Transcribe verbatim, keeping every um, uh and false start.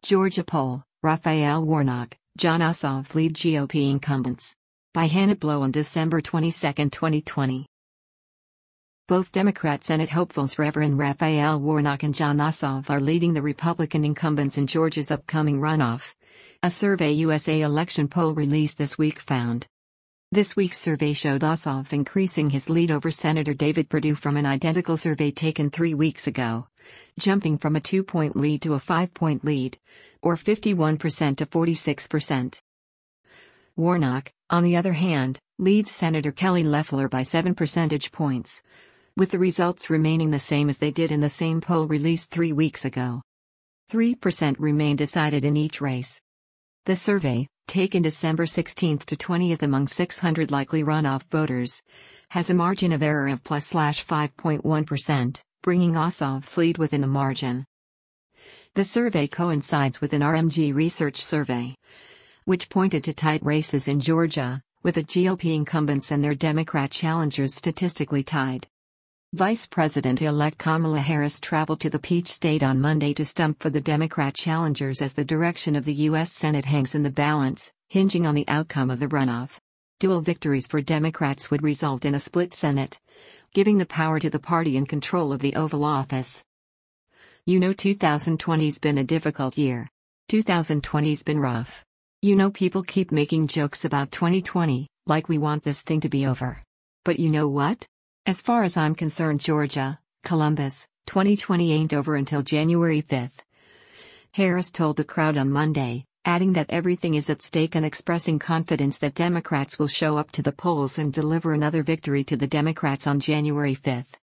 Georgia poll, Raphael Warnock, Jon Ossoff lead G O P incumbents. By Hannah Blow on December twenty-second, twenty twenty. Both Democrat Senate hopefuls Reverend Raphael Warnock and Jon Ossoff are leading the Republican incumbents in Georgia's upcoming runoff. A Survey U S A election poll released this week found. This week's survey showed Ossoff increasing his lead over Senator David Perdue from an identical survey taken three weeks ago, jumping from a two-point lead to a five-point lead, or fifty-one percent to forty-six percent. Warnock, on the other hand, leads Senator Kelly Loeffler by seven percentage points, with the results remaining the same as they did in the same poll released three weeks ago. three percent remain decided in each race. The survey, taken December sixteenth to twentieth among six hundred likely runoff voters, has a margin of error of plus slash five point one percent, bringing Ossoff's lead within the margin. The survey coincides with an R M G research survey, which pointed to tight races in Georgia, with the G O P incumbents and their Democrat challengers statistically tied. Vice President-elect Kamala Harris traveled to the Peach State on Monday to stump for the Democrat challengers as the direction of the U S Senate hangs in the balance, hinging on the outcome of the runoff. Dual victories for Democrats would result in a split Senate, giving the power to the party in control of the Oval Office. You know twenty twenty's been a difficult year. twenty twenty's been rough. You know people keep making jokes about twenty twenty, like we want this thing to be over. But you know what? As far as I'm concerned, Georgia, Columbus, twenty twenty ain't over until January fifth. Harris told the crowd on Monday, adding that everything is at stake and expressing confidence that Democrats will show up to the polls and deliver another victory to the Democrats on January fifth.